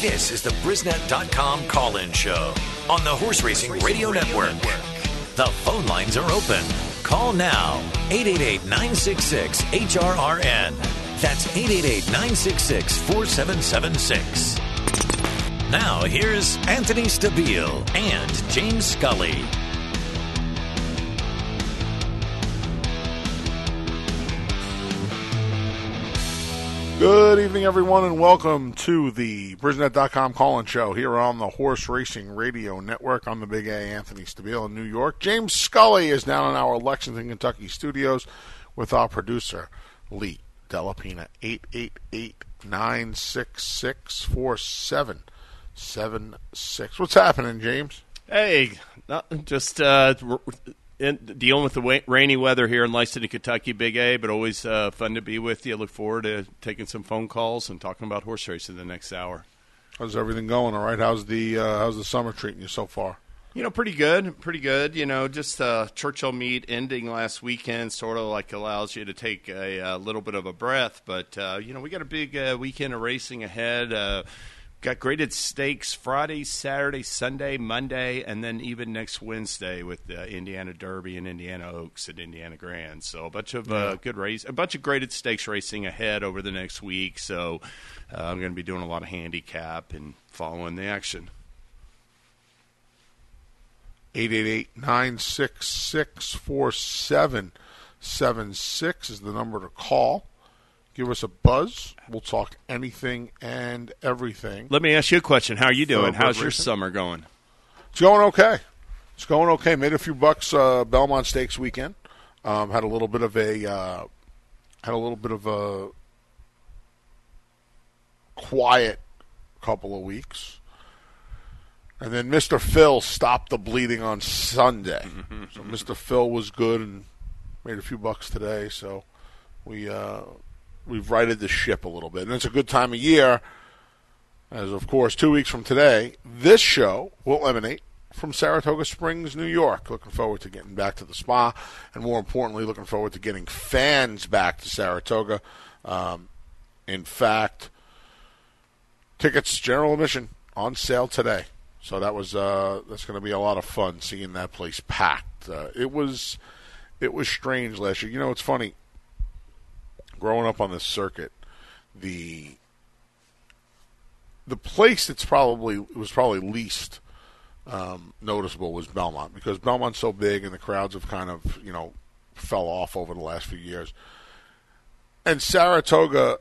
This is the Brisnet.com call-in show on the Horse Racing Radio Network. The phone lines are open. Call now, 888-966-HRRN. That's 888-966-4776. Now, here's Anthony Stabile and James Scully. Good evening, everyone, and welcome to the Brisnet.com call-in show here on the Horse Racing Radio Network. I'm the Big A, Anthony Stabile in New York. James Scully is down in our Lexington, Kentucky studios with our producer, Lee Delapina. 888-966-4776. What's happening, James? Hey, just dealing with the rainy weather here in Lexington, Kentucky, Big A, but always fun to be with you. Look forward to taking some phone calls and talking about horse racing the next hour. How's everything going? All right. How's the summer treating you so far? You know, pretty good. You know, just Churchill meet ending last weekend sort of like allows you to take a little bit of a breath. But, you know, we got a big weekend of racing ahead. Got graded stakes Friday, Saturday, Sunday, Monday, and then even next Wednesday with the Indiana Derby and Indiana Oaks and Indiana Grand. So a bunch of good race, a bunch of graded stakes racing ahead over the next week. So I'm going to be doing a lot of handicap and following the action. 888-966-4776 is the number to call. Give us a buzz. We'll talk anything and everything. Let me ask you a question. How are you doing? How's your summer going? It's going okay. Made a few bucks Belmont Stakes weekend. Had a little bit of a quiet couple of weeks. And then Mr. Phil stopped the bleeding on Sunday. So Mr. Phil was good and made a few bucks today. So we've righted the ship a little bit. And it's a good time of year, as of course 2 weeks from today, this show will emanate from Saratoga Springs, New York. Looking forward to getting back to the spa, and more importantly, looking forward to getting fans back to Saratoga. In fact, tickets, general admission, on sale today. So that's going to be a lot of fun seeing that place packed. It was strange last year. You know, it's funny. Growing up on this circuit, the place was probably least noticeable was Belmont, because Belmont's so big and the crowds have kind of, you know, fell off over the last few years. And Saratoga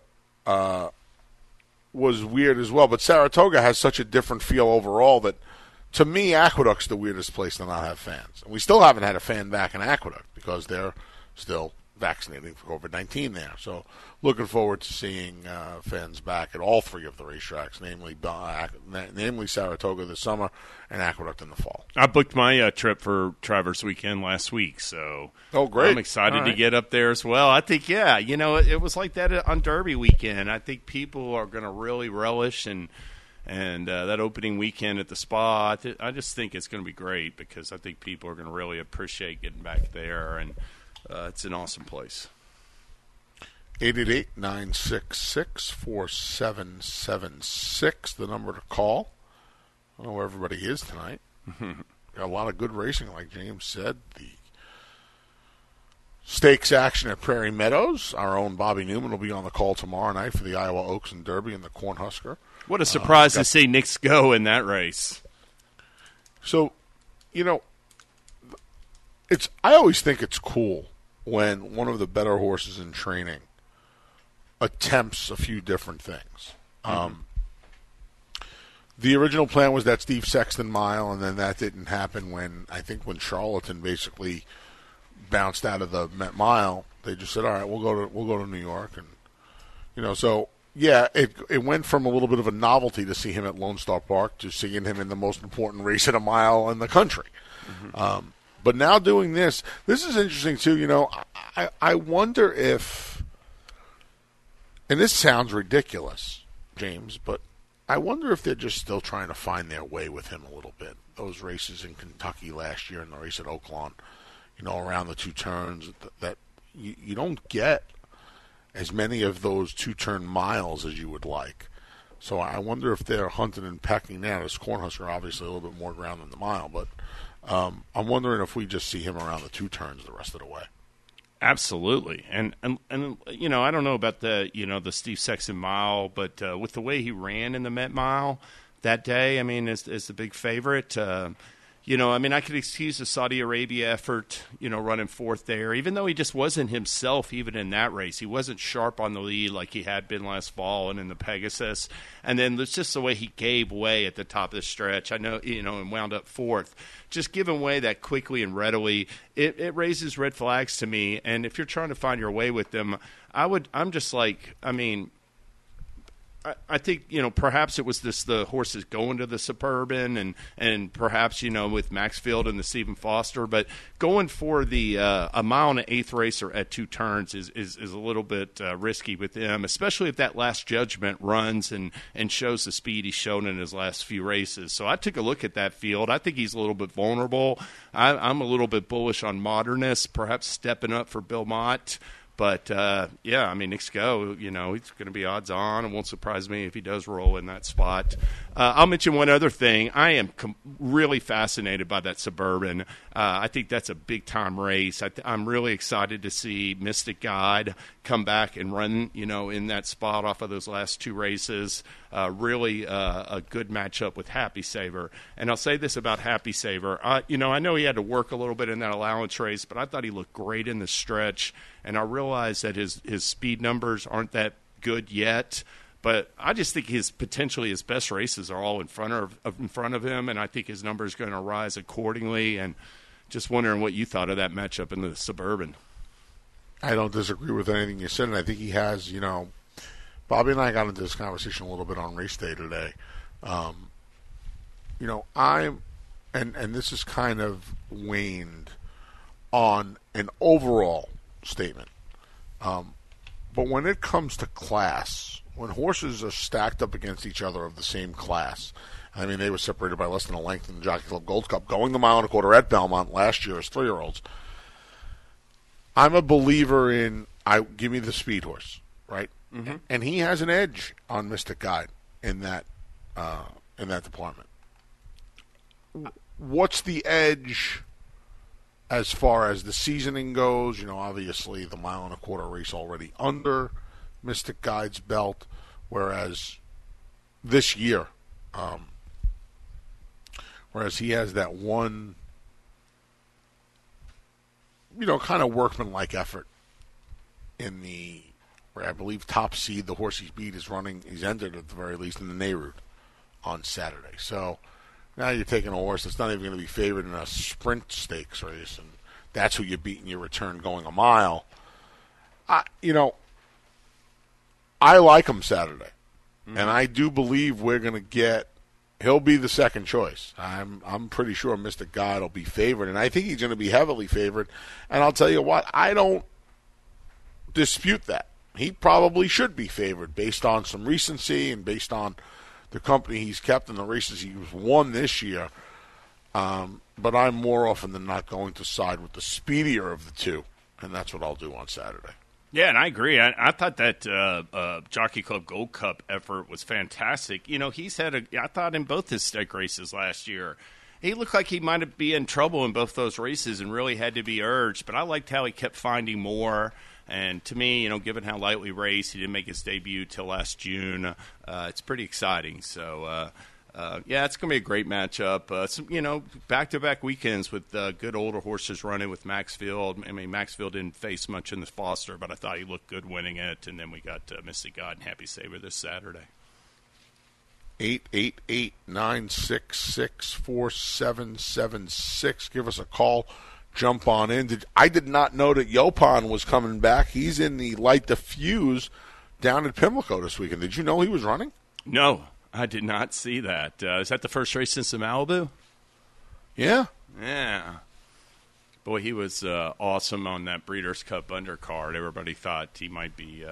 was weird as well, but Saratoga has such a different feel overall that, to me, Aqueduct's the weirdest place to not have fans. And we still haven't had a fan back in Aqueduct because they're still vaccinating for COVID-19 there. So looking forward to seeing fans back at all three of the racetracks, namely Saratoga this summer and Aqueduct in the fall. I booked my trip for Traverse Weekend last week, so great. I'm excited to get up there as well. I think, you know, it was like that on Derby weekend. I think people are going to really relish and that opening weekend at the spa. I just think it's going to be great, because I think people are going to really appreciate getting back there, and it's an awesome place. 888-966-4776, the number to call. I don't know where everybody is tonight. Got a lot of good racing, like James said. The stakes action at Prairie Meadows. Our own Bobby Newman will be on the call tomorrow night for the Iowa Oaks and Derby and the Cornhusker. What a surprise to see Nick Sko in that race. So, you know, I always think it's cool when one of the better horses in training attempts a few different things. The original plan was that Steve Sexton mile, and then that didn't happen when Charlatan basically bounced out of the Met Mile. They just said, all right, we'll go to New York. And, you know, so, yeah, it went from a little bit of a novelty to see him at Lone Star Park to seeing him in the most important race at a mile in the country. But now doing this is interesting too. You know, I wonder if, and this sounds ridiculous, James, but I wonder if they're just still trying to find their way with him a little bit. Those races in Kentucky last year and the race at Oaklawn, you know, around the two turns, that you don't get as many of those two-turn miles as you would like. So I wonder if they're hunting and pecking now. This Cornhusker obviously a little bit more ground than the mile, but I'm wondering if we just see him around the 2 turns the rest of the way. Absolutely, and you know, I don't know about the the Steve Sexton mile, but with the way he ran in the Met Mile that day, I mean, is the big favorite. You know, I mean, I could excuse the Saudi Arabia effort, running fourth there, even though he just wasn't himself even in that race. He wasn't sharp on the lead like he had been last fall and in the Pegasus. And then it's just the way he gave way at the top of the stretch. I know, and wound up fourth. Just giving way that quickly and readily, it raises red flags to me. And if you're trying to find your way with them, I think, perhaps it was the horses going to the Suburban and perhaps, with Maxfield and the Stephen Foster. But going for the a mile and an eighth racer at 2 turns is a little bit risky with them, especially if that Last Judgment runs and shows the speed he's shown in his last few races. So I took a look at that field. I think he's a little bit vulnerable. I'm a little bit bullish on Modernist, perhaps stepping up for Bill Mott. But, Nick Sko, he's going to be odds on. It won't surprise me if he does roll in that spot. I'll mention one other thing. I am really fascinated by that Suburban. I think that's a big-time race. I'm really excited to see Mystic Guide come back and run, in that spot off of those last 2 races. Really a good matchup with Happy Saver. And I'll say this about Happy Saver. I know he had to work a little bit in that allowance race, but I thought he looked great in the stretch. And I realize that his speed numbers aren't that good yet, but I just think his best races are all in front of him, and I think his number is going to rise accordingly. And just wondering what you thought of that matchup in the Suburban. I don't disagree with anything you said, and I think he has. Bobby and I got into this conversation a little bit on race day today. And this is kind of waned on an overall statement. But when it comes to class, when horses are stacked up against each other of the same class, I mean, they were separated by less than a length in the Jockey Club Gold Cup, going the mile and a quarter at Belmont last year as 3-year-olds. I'm a believer in give me the speed horse, right? Mm-hmm. And he has an edge on Mystic Guide in that department. What's the edge as far as the seasoning goes? Obviously the mile and a quarter race already under Mystic Guide's belt, whereas this year, he has that one, kind of workmanlike effort in where I believe top seed, the horse he's beat, he's entered at the very least in the Nehru on Saturday. So now you're taking a horse that's not even going to be favored in a sprint stakes race, and that's who you beat in your return going a mile. I like him Saturday, and I do believe we're going to get. He'll be the second choice. I'm pretty sure Mystic Guide will be favored, and I think he's going to be heavily favored. And I'll tell you what, I don't dispute that. He probably should be favored based on some recency and based on the company he's kept in the races he's won this year. But I'm more often than not going to side with the speedier of the two, and that's what I'll do on Saturday. Yeah, and I agree. I thought that Jockey Club Gold Cup effort was fantastic. He's had I thought in both his stake races last year, he looked like he might be in trouble in both those races and really had to be urged. But I liked how he kept finding more. And to me, given how lightly raced, he didn't make his debut till last June. It's pretty exciting. So, it's going to be a great matchup. Back-to-back weekends with good older horses running with Maxfield. I mean, Maxfield didn't face much in the Foster, but I thought he looked good winning it. And then we got Mystic Guide and Happy Saver this Saturday. 888-966-4776. Give us a call. Jump on in. I did not know that Yopon was coming back. He's in the Light Diffuse down at Pimlico this weekend. Did you know he was running? No, I did not see that. Is that the first race since the Malibu? Yeah. Yeah. Boy, he was awesome on that Breeders' Cup undercard. Everybody thought he might be,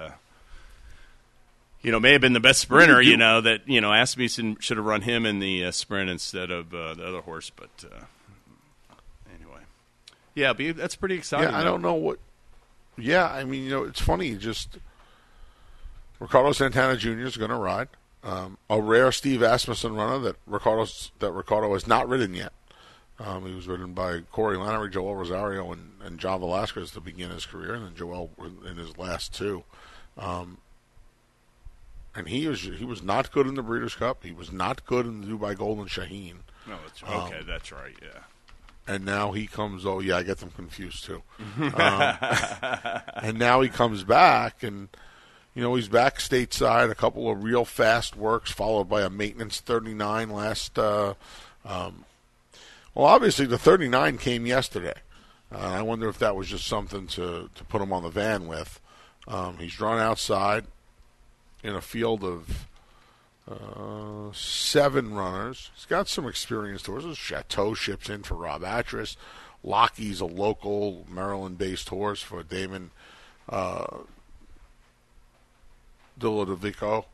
may have been the best sprinter, Asmussen should have run him in the sprint instead of the other horse, but anyway. Yeah, but that's pretty exciting. Yeah, I don't know what. Yeah, I mean, it's funny. Ricardo Santana Jr. is going to ride. A rare Steve Asmussen runner that Ricardo has not ridden yet. He was ridden by Corey Lanerie, Joel Rosario, and John Velasquez to begin his career, and then Joel in his last two. And he was not good in the Breeders' Cup. He was not good in the Dubai Golden Shaheen. No, that's okay. That's right. Yeah. And now he comes. Oh yeah, I get them confused too. And now he comes back, and he's back stateside. A couple of real fast works, followed by a maintenance 39 last. Well, obviously the 39 came yesterday. I wonder if that was just something to put him on the van with. He's drawn outside in a field of 7 runners. He's got some experienced horses. Chateau ships in for Rob Atras. Lockie's a local Maryland-based horse for Damon Dilladivico.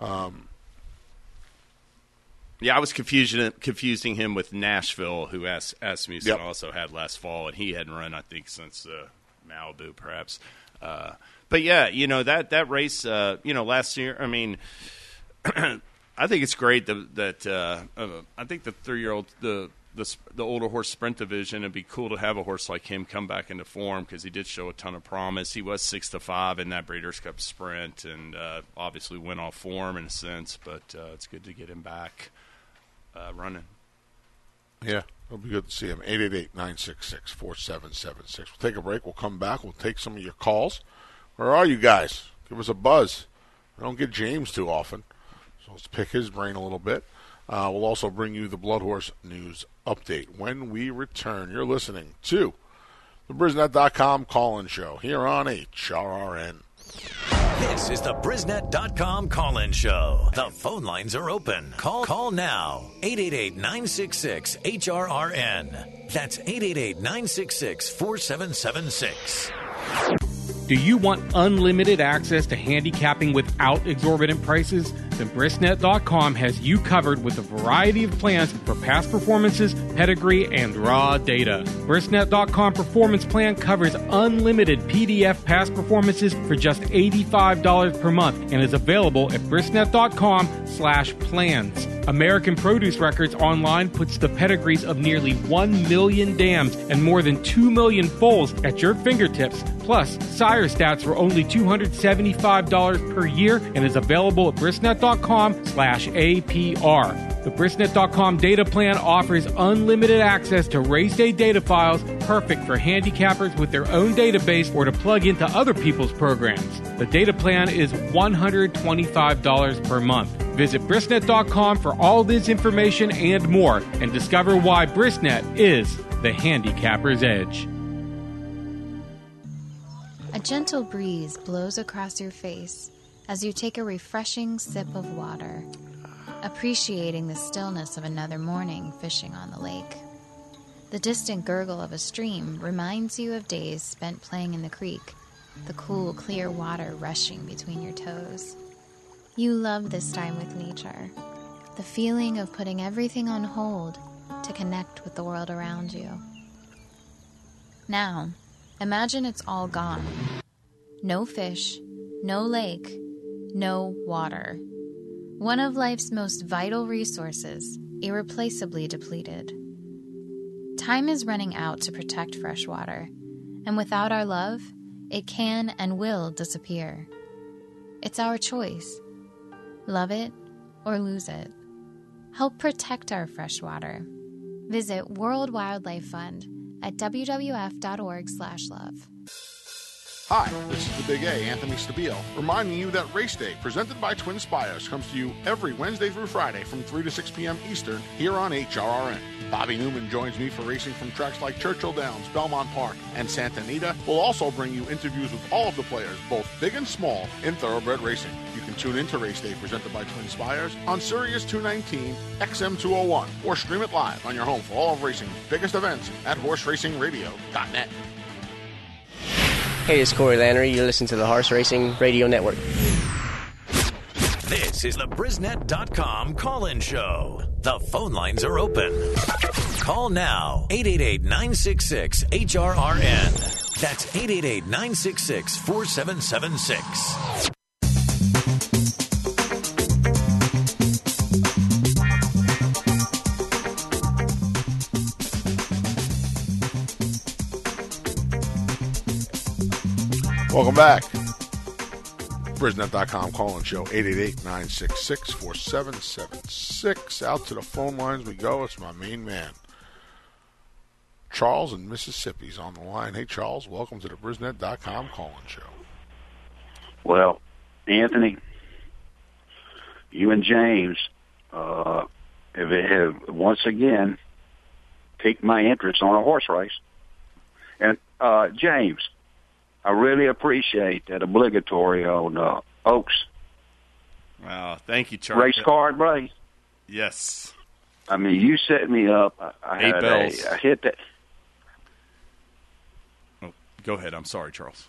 Yeah, I was confusing him with Nashville, who Asmussen also had last fall, and he hadn't run, I think, since Malibu, perhaps. But yeah, that race, last year. I mean, I think it's great that I think the 3-year-old, the older horse sprint division, it'd be cool to have a horse like him come back into form because he did show a ton of promise. He was 6-5 in that Breeders' Cup sprint, and obviously went off form in a sense. But it's good to get him back running. Yeah, it'll be good to see him. 888-966-4776. We'll take a break. We'll come back. We'll take some of your calls. Where are you guys? Give us a buzz. I don't get James too often, so let's pick his brain a little bit. We'll also bring you the Blood Horse News Update when we return. You're listening to the Brisnet.com call-in show here on HRRN. This is the Brisnet.com call-in show. The phone lines are open. Call now. 888-966-HRRN. That's 888-966-4776. Do you want unlimited access to handicapping without exorbitant prices? Then Brisnet.com has you covered with a variety of plans for past performances, pedigree, and raw data. Brisnet.com Performance Plan covers unlimited PDF past performances for just $85 per month and is available at Brisnet.com/plans. American Produce Records Online puts the pedigrees of nearly 1 million dams and more than 2 million foals at your fingertips, plus sire stats for only $275 per year and is available at Brisnet.com/APR. The Brisnet.com data plan offers unlimited access to race day data files, perfect for handicappers with their own database or to plug into other people's programs. The data plan is $125 per month. Visit Brisnet.com for all this information and more, and discover why Brisnet is the handicapper's edge. A gentle breeze blows across your face as you take a refreshing sip of water, appreciating the stillness of another morning fishing on the lake. The distant gurgle of a stream reminds you of days spent playing in the creek, the cool, clear water rushing between your toes. You love this time with nature, the feeling of putting everything on hold to connect with the world around you. Now, imagine it's all gone. No fish, no lake, no water. One of life's most vital resources, irreplaceably depleted. Time is running out to protect fresh water, and without our love, it can and will disappear. It's our choice. Love it or lose it. Help protect our fresh water. Visit World Wildlife Fund at wwf.org/love. Hi, this is the Big A, Anthony Stabile, reminding you that Race Day, presented by Twin Spires, comes to you every Wednesday through Friday from 3 to 6 p.m. Eastern here on HRRN. Bobby Newman joins me for racing from tracks like Churchill Downs, Belmont Park, and Santa Anita. We'll also bring you interviews with all of the players, both big and small, in thoroughbred racing. You can tune in to Race Day, presented by Twin Spires, on Sirius 219, XM 201, or stream it live on your home for all of racing's biggest events at horseracingradio.net. Hey, it's Corey Lanerie. You listen to the Horse Racing Radio Network. This is the Brisnet.com call-in show. The phone lines are open. Call now. 888-966-HRRN. That's 888-966-4776. Welcome back. Brisnet.com call-in show, 888-966-4776. Out to the phone lines we go. It's my main man, Charles in Mississippi's on the line. Hey, Charles, welcome to the Brisnet.com call-in show. Well, Anthony, you and James have once again piqued my interest on a horse race. And, James, I really appreciate that obligatory on Oaks. Wow, thank you, Charles. Race card race. Yes. I mean, you set me up. I hit that. Oh, go ahead. I'm sorry, Charles.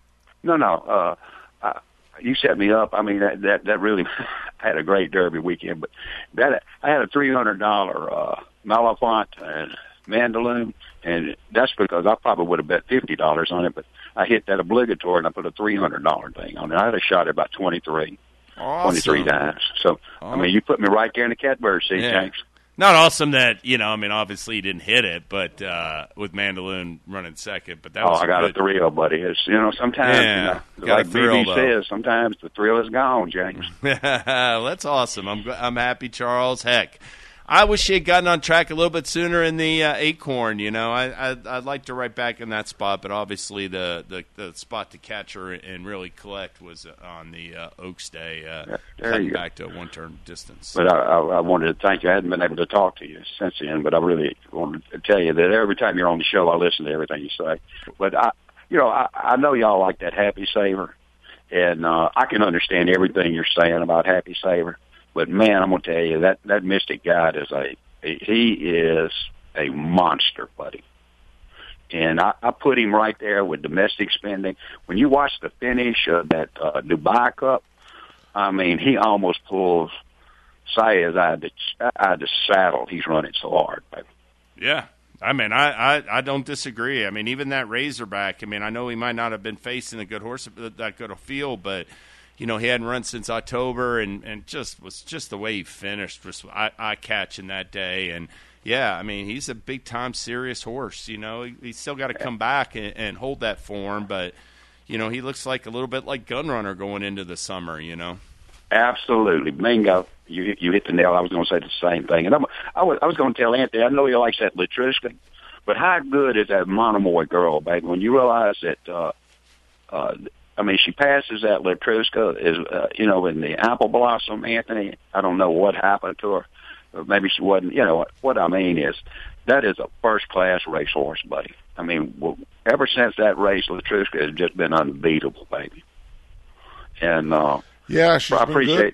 No. You set me up. I mean, that really I had a great Derby weekend. But I had a $300 Malafont and Mandaloon, and that's because I probably would have bet $50 on it. But I hit that obligatory, and I put a $300 thing on it. I had a shot at about 23 times. So, I mean, you put me right there in the catbird seat, James. Not awesome that, obviously you didn't hit it, but with Mandaloon running second. But that was I got a thrill, buddy. It's, sometimes, like BB says, sometimes the thrill is gone, James. That's awesome. I'm happy, Charles. Heck, I wish she had gotten on track a little bit sooner in the Acorn. I'd like to right back in that spot, but obviously the spot to catch her and really collect was on the Oaks Day, cutting back to a one-turn distance. But I wanted to thank you. I hadn't been able to talk to you since then, but I really wanted to tell you that every time you're on the show, I listen to everything you say. But I know y'all like that Happy Saver, and I can understand everything you're saying about Happy Saver. But man, I'm gonna tell you that Mystic Guide he is a monster, buddy. And I put him right there with domestic spending. When you watch the finish of that Dubai Cup, I mean, he almost pulls Saez out of the saddle. He's running so hard, baby. Yeah. I mean, I don't disagree. I mean, even that Razorback, I mean, I know he might not have been facing a good horse, that good a field, but he hadn't run since October, and just the way he finished was eye-catching that day. And, yeah, I mean, he's a big-time serious horse. He's still got to come back and hold that form, but, he looks like a little bit like Gunrunner going into the summer, Absolutely. Bingo. You hit the nail. I was going to say the same thing. And I was going to tell Anthony, I know he likes that Latruska, but how good is that Monomoy girl, baby? When you realize that she passes that Latruska, in the Apple Blossom, Anthony. I don't know what happened to her. Or maybe she wasn't. What I mean is that is a first-class racehorse, buddy. I mean, ever since that race, Latruska has just been unbeatable, baby. And she's I appreciate good.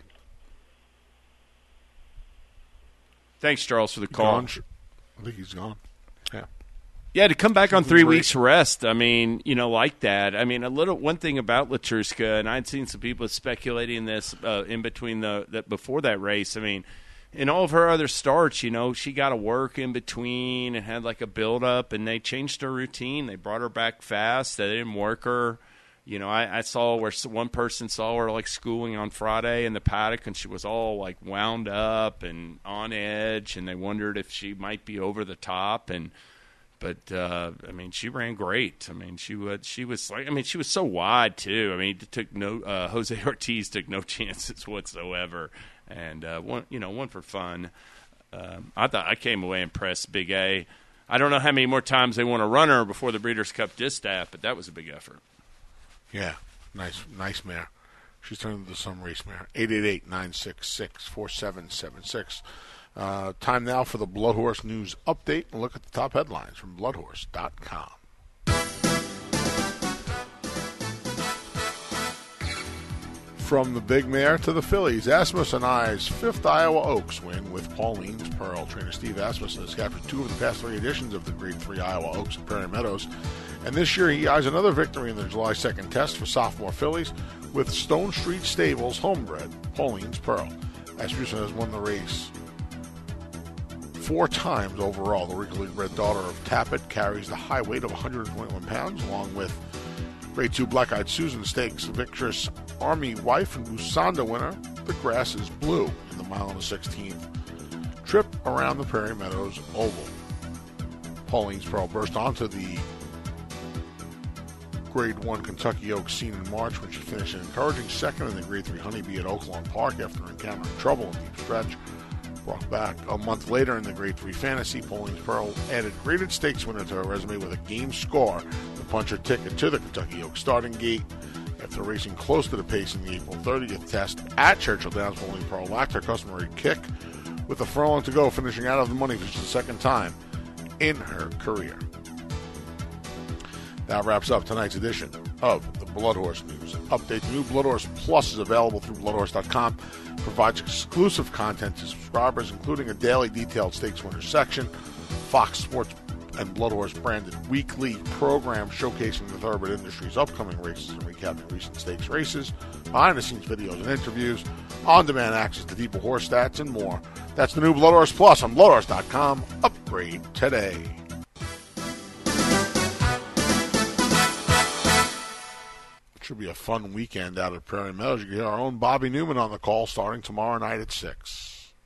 Thanks, Charles, for the call. I think he's gone. Yeah. Yeah, to come back on 3 weeks rest, I mean, like that. I mean, one thing about Latruska, and I'd seen some people speculating this in between before that race. I mean, in all of her other starts, she got to work in between and had like a build-up, and they changed her routine. They brought her back fast. They didn't work her. I saw where one person saw her like schooling on Friday in the paddock, and she was all like wound up and on edge, and they wondered if she might be over the top. But I mean, she ran great. I mean, she was so wide too. I mean, Jose Ortiz took no chances whatsoever, and one for fun. I thought I came away impressed. Big A. I don't know how many more times they want to run her before the Breeders' Cup Distaff, but that was a big effort. Yeah, nice mare. She's turned into some race mare. 888-966-4776. Time now for the Blood Horse News Update. And look at the top headlines from bloodhorse.com. From the big mare to the fillies, Asmussen Eye's fifth Iowa Oaks win with Pauline's Pearl. Trainer Steve Asmussen has captured 2 of the past 3 editions of the Grade 3 Iowa Oaks at Prairie Meadows. And this year he eyes another victory in the July 2nd test for sophomore fillies with Stone Street Stables homebred Pauline's Pearl. Asmussen has won the race 4 times overall. The legally bred daughter of Tappet carries the high weight of 121 pounds, along with Grade 2 Black-Eyed Susan Stakes, the victorious Army Wife and Busanda winner. The grass is blue in the mile and the 16th trip around the Prairie Meadows Oval. Pauline's Pearl burst onto the Grade 1 Kentucky Oaks seen in March when she finished an encouraging second in the Grade 3 Honeybee at Oaklawn Park after encountering trouble in deep stretch. Brought back a month later in the Grade 3 Fantasy, Pauline's Pearl added graded stakes winner to her resume with a game score to punch her ticket to the Kentucky Oaks starting gate. After racing close to the pace in the April 30th test at Churchill Downs, Pauline Pearl lacked her customary kick with a furlong to go, finishing out of the money for just the second time in her career. That wraps up tonight's edition of the Blood Horse News. Update: the new Blood Horse Plus is available through bloodhorse.com. Provides exclusive content to subscribers, including a daily detailed stakes winners section, Fox Sports and Blood Horse branded weekly program showcasing the thoroughbred industry's upcoming races and recapping recent stakes races, behind-the-scenes videos and interviews, on-demand access to deeper horse stats, and more. That's the new Blood Horse Plus on bloodhorse.com. Upgrade today. Should be a fun weekend out at Prairie Meadows. You can hear our own Bobby Newman on the call starting tomorrow night at 6.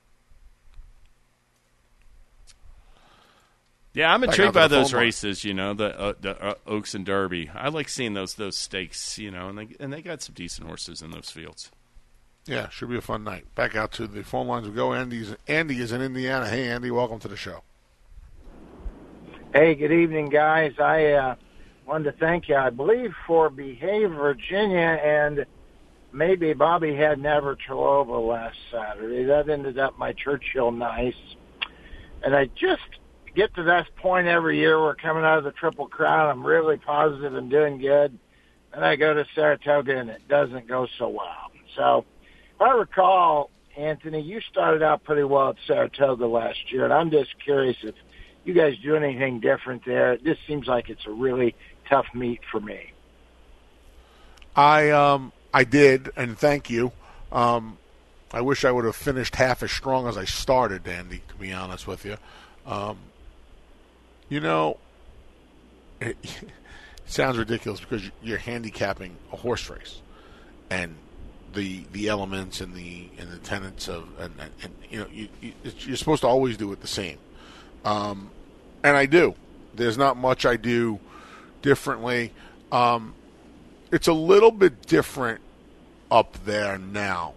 Yeah, I'm intrigued by those races, the Oaks and Derby. I like seeing those stakes, and they got some decent horses in those fields. Yeah, should be a fun night. Back out to the phone lines we go. Andy is in Indiana. Hey, Andy, welcome to the show. Hey, good evening, guys. I wanted to thank you, I believe, for Behave Virginia, and maybe Bobby had Never Trelova last Saturday. That ended up my Churchill Nice. And I just get to that point every year. We're coming out of the Triple Crown. I'm really positive and doing good. And I go to Saratoga, and it doesn't go so well. So if I recall, Anthony, you started out pretty well at Saratoga last year, and I'm just curious if you guys do anything different there. This seems like it's a really tough meet for me. I did, and thank you. I wish I would have finished half as strong as I started, Andy, to be honest with you. It sounds ridiculous because you're handicapping a horse race, and the elements and the tenets of and you're supposed to always do it the same, and I do. There's not much I do differently. It's a little bit different up there now.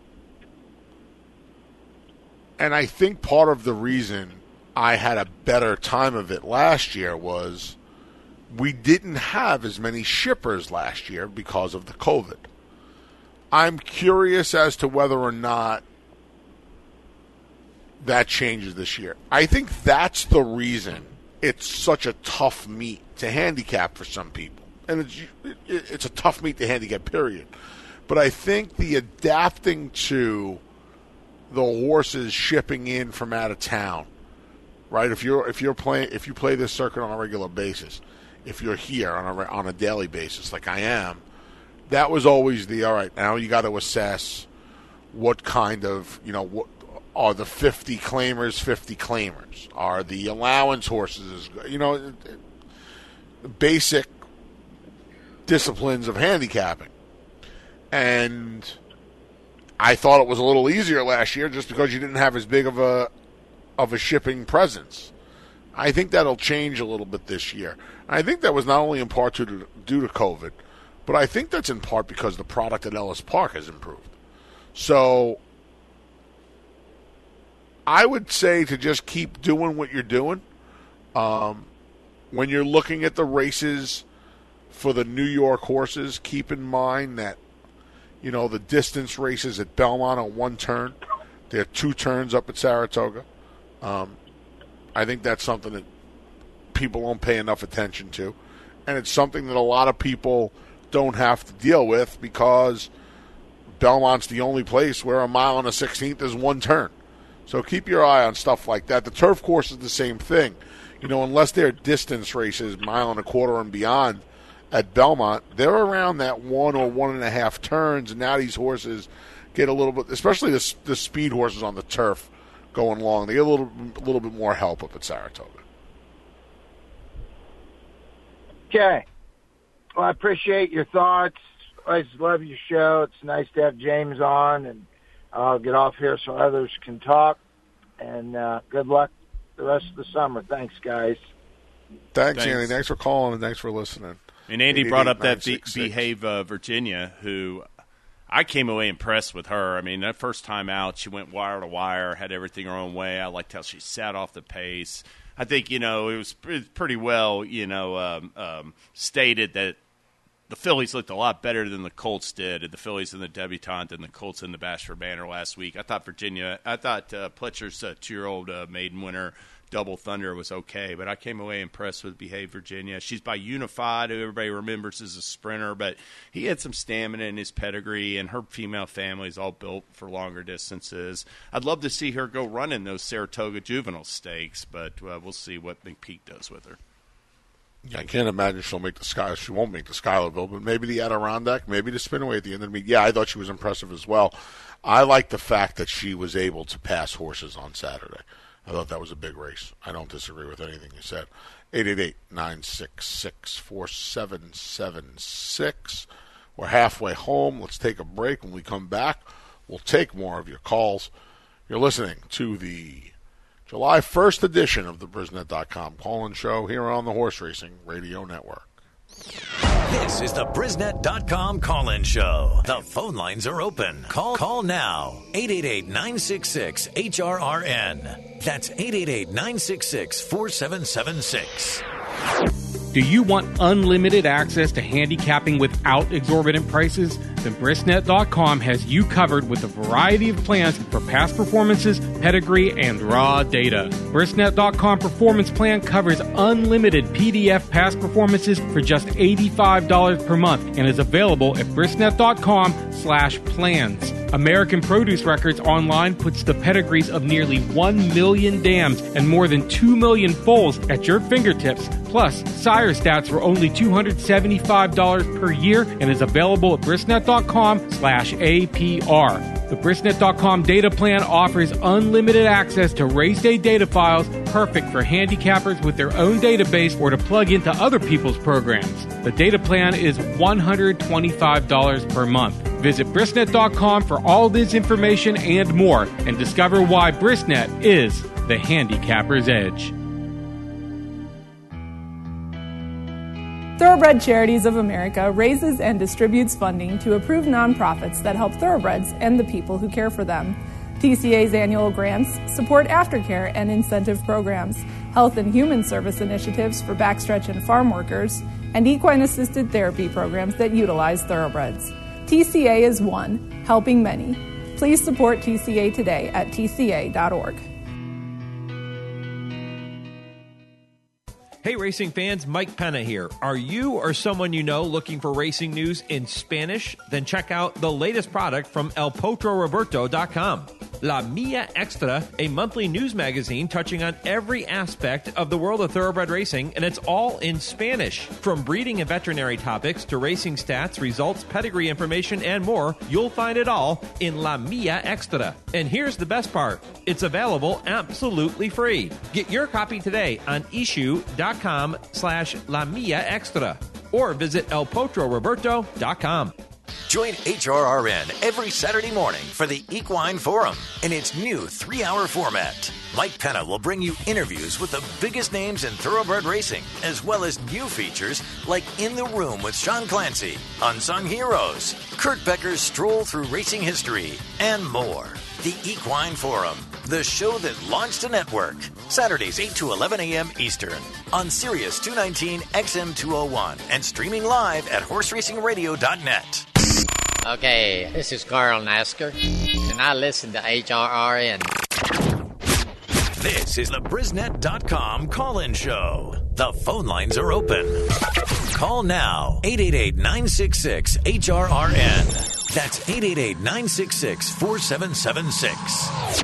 And I think part of the reason I had a better time of it last year was we didn't have as many shippers last year because of the COVID. I'm curious as to whether or not that changes this year. I think that's the reason it's such a tough meet to handicap for some people. And it's a tough meet to handicap, period. But I think the adapting to the horses shipping in from out of town, right? If you play this circuit on a regular basis, if you're here on a daily basis like I am, that was always all right, now you got to assess what kind of, what are the 50 claimers? Are the allowance horses, basic disciplines of handicapping. And I thought it was a little easier last year just because you didn't have as big of a shipping presence. I think that'll change a little bit this year. And I think that was not only in part due to COVID, but I think that's in part because the product at Ellis Park has improved. So I would say to just keep doing what you're doing. When you're looking at the races for the New York horses, keep in mind that, the distance races at Belmont are one turn. There are two turns up at Saratoga. I think that's something that people don't pay enough attention to. And it's something that a lot of people don't have to deal with because Belmont's the only place where a mile and a 16th is one turn. So keep your eye on stuff like that. The turf course is the same thing. Unless they're distance races, mile and a quarter and beyond at Belmont, they're around that 1 or 1.5 turns, and now these horses get a little bit, especially the speed horses on the turf going long, they get a little bit more help up at Saratoga. Okay. Well, I appreciate your thoughts. I just love your show. It's nice to have James on, and I'll get off here so others can talk. And good luck the rest of the summer. Thanks, guys. Thanks, Andy. Thanks for calling, and thanks for listening. And Andy brought up that Behave Virginia, who I came away impressed with her. I mean, that first time out, she went wire to wire, had everything her own way. I liked how she sat off the pace. I think, it was pretty well, stated that the Phillies looked a lot better than the Colts did, the Phillies in the debutante and the Colts in the Bachelor Banner last week. I thought Pletcher's 2-year-old maiden winner, Double Thunder, was okay, but I came away impressed with Behave Virginia. She's by Unified, who everybody remembers as a sprinter, but he had some stamina in his pedigree, and her female family is all built for longer distances. I'd love to see her go running those Saratoga Juvenile Stakes, but we'll see what McPeak does with her. I can't imagine she won't make the Schuylerville, but maybe the Adirondack, maybe the Spinaway at the end of the meet. Yeah, I thought she was impressive as well. I like the fact that she was able to pass horses on Saturday. I thought that was a big race. I don't disagree with anything you said. 888-966-4776. We're halfway home. Let's take a break. When we come back, we'll take more of your calls. You're listening to the July 1st edition of the Brisnet.com call-in show here on the Horse Racing Radio Network. This is the Brisnet.com call-in show. The phone lines are open. Call now. 888-966-HRRN. That's 888-966-4776. Do you want unlimited access to handicapping without exorbitant prices? Then Brisnet.com has you covered with a variety of plans for past performances, pedigree, and raw data. Brisnet.com Performance Plan covers unlimited PDF past performances for just $85 per month and is available at Brisnet.com/plans. American Produce Records Online puts the pedigrees of nearly 1 million dams and more than 2 million foals at your fingertips. Plus, sire stats for only $275 per year and is available at Brisnet.com/APR. The Brisnet.com data plan offers unlimited access to race day data files, perfect for handicappers with their own database or to plug into other people's programs. The data plan is $125 per month. Visit Brisnet.com for all this information and more, and discover why Brisnet is the handicapper's edge. Thoroughbred Charities of America raises and distributes funding to approved nonprofits that help thoroughbreds and the people who care for them. TCA's annual grants support aftercare and incentive programs, health and human service initiatives for backstretch and farm workers, and equine-assisted therapy programs that utilize thoroughbreds. TCA is one, helping many. Please support TCA today at tca.org. Hey racing fans, Mike Penna here. Are you or someone you know looking for racing news in Spanish? Then check out the latest product from ElPotroRoberto.com. La Milla Extra, a monthly news magazine touching on every aspect of the world of thoroughbred racing, and it's all in Spanish. From breeding and veterinary topics to racing stats, results, pedigree information, and more, you'll find it all in La Milla Extra. And here's the best part. It's available absolutely free. Get your copy today on issue.com/La Milla Extra or visit ElPotroRoberto.com. Join HRRN every Saturday morning for the Equine Forum in its new 3-hour format. Mike Penna will bring you interviews with the biggest names in thoroughbred racing, as well as new features like In the Room with Sean Clancy, Unsung Heroes, Kurt Becker's Stroll Through Racing History, and more. The Equine Forum, the show that launched a network. Saturdays 8 to 11 a.m. Eastern on Sirius 219 XM 201 and streaming live at horseracingradio.net. Okay, this is Carl Nasker, and I listen to HRRN. This is the Brisnet.com call-in show. The phone lines are open. Call now, 888-966-HRRN. That's 888-966-4776.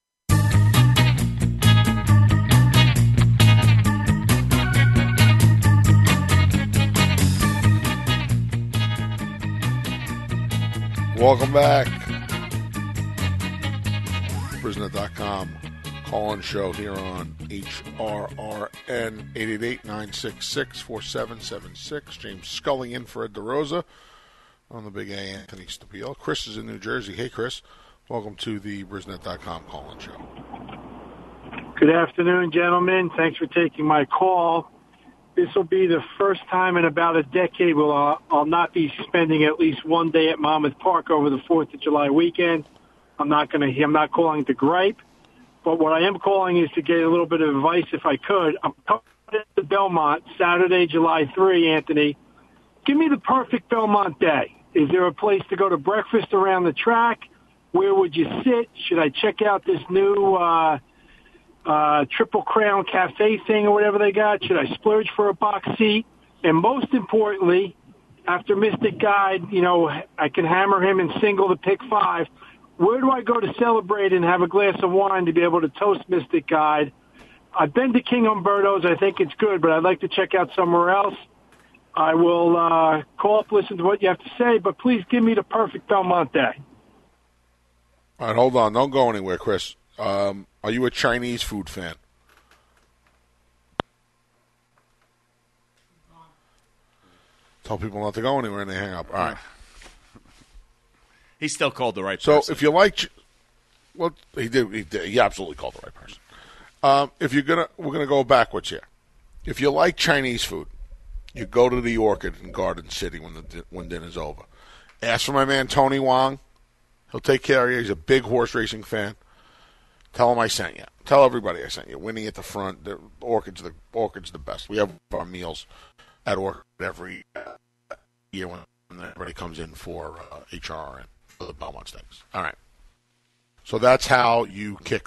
Welcome back. Brisnet.com call-in show here on HRRN 888-966-4776. James Scully in for Ed DeRosa on the Big A, Anthony Stapile. Chris is in New Jersey. Hey, Chris. Welcome to the Brisnet.com call-in show. Good afternoon, gentlemen. Thanks for taking my call. this will be the first time in about a decade where I'll not be spending at least one day at Monmouth Park over the 4th of July weekend. I'm not calling to gripe, but what I am calling is to get a little bit of advice if I could. I'm coming to Belmont Saturday, July 3, Anthony. Give me the perfect Belmont day. Is there a place to go to breakfast around the track? Where would you sit? Should I check out this new Triple Crown Cafe thing or whatever they got? Should I splurge for a box seat? And most importantly, after Mystic Guide, I can hammer him in single to pick 5. Where do I go to celebrate and have a glass of wine to be able to toast Mystic Guide? I've been to King Umberto's. I think it's good, but I'd like to check out somewhere else. I will call up, listen to what you have to say, but please give me the perfect Belmont day. All right, hold on. Don't go anywhere, Chris. Are you a Chinese food fan? Tell people not to go anywhere and they hang up. All right. He still called the right person. So if you like, well, he did. He absolutely called the right person. We're gonna go backwards here. If you like Chinese food, you go to the Orchid in Garden City when dinner's over. Ask for my man Tony Wong. He'll take care of you. He's a big horse racing fan. Tell him I sent you. Tell everybody I sent you. Winnie at the front. The Orchid's the best. We have our meals at Orchid every year when everybody comes in for HRRN for the Belmont Stakes. All right. So that's how you kick.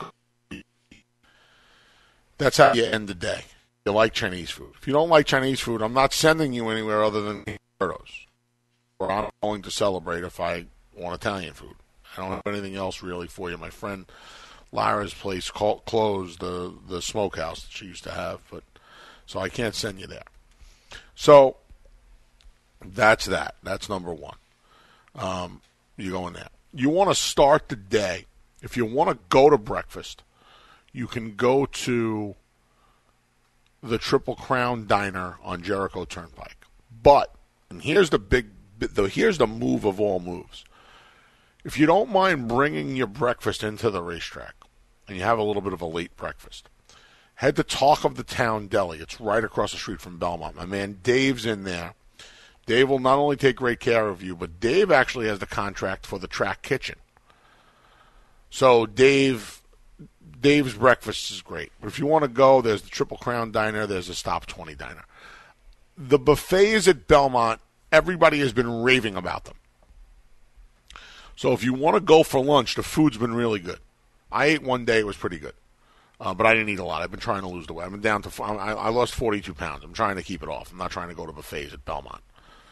That's how you end the day. You like Chinese food. If you don't like Chinese food, I'm not sending you anywhere other than Umberto's, where I'm going to celebrate if I want Italian food. I don't have anything else really for you. My friend Lyra's place closed, the smokehouse that she used to have, so I can't send you there. So that's that. That's number one. You go in there. You want to start the day. If you want to go to breakfast, you can go to the Triple Crown Diner on Jericho Turnpike. But, and here's the move of all moves. If you don't mind bringing your breakfast into the racetrack, and you have a little bit of a late breakfast, head to Talk of the Town Deli. It's right across the street from Belmont. My man Dave's in there. Dave will not only take great care of you, but Dave actually has the contract for the track kitchen. So Dave's breakfast is great. But if you want to go, there's the Triple Crown Diner, there's the Stop 20 Diner. The buffets at Belmont, everybody has been raving about them. So if you want to go for lunch, the food's been really good. I ate one day, it was pretty good. But I didn't eat a lot. I've been trying to lose the weight. I've been down to, I lost 42 pounds. I'm trying to keep it off. I'm not trying to go to buffets at Belmont.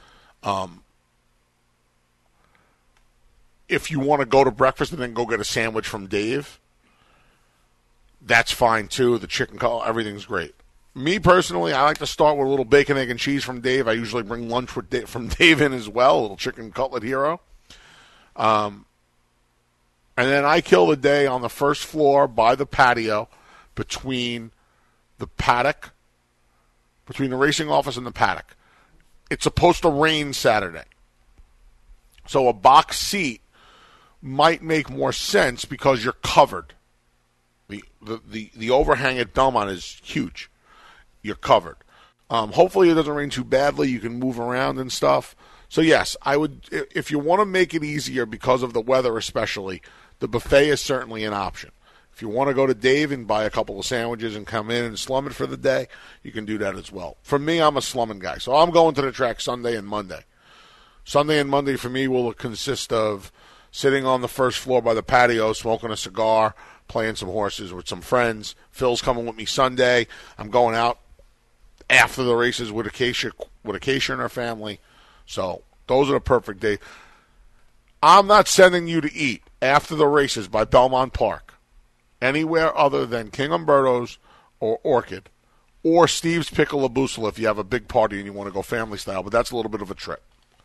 If you want to go to breakfast and then go get a sandwich from Dave, that's fine too. The chicken cutlet, everything's great. Me personally, I like to start with a little bacon, egg, and cheese from Dave. I usually bring lunch from Dave in as well, a little chicken cutlet hero. And then I kill the day on the first floor by the patio between the paddock, between the racing office and the paddock. It's supposed to rain Saturday. So a box seat might make more sense because you're covered. The overhang at Belmont is huge. You're covered. Hopefully it doesn't rain too badly. You can move around and stuff. So yes, I would, if you want to make it easier because of the weather especially, the buffet is certainly an option. If you want to go to Dave and buy a couple of sandwiches and come in and slum it for the day, you can do that as well. For me, I'm a slumming guy, so I'm going to the track Sunday and Monday. Sunday and Monday for me will consist of sitting on the first floor by the patio, smoking a cigar, playing some horses with some friends. Phil's coming with me Sunday. I'm going out after the races with Acacia and her family. So those are the perfect days. I'm not sending you to eat after the races by Belmont Park anywhere other than King Umberto's or Orchid or Steve's Pickle La Bussola if you have a big party and you want to go family style, but that's a little bit of a trip.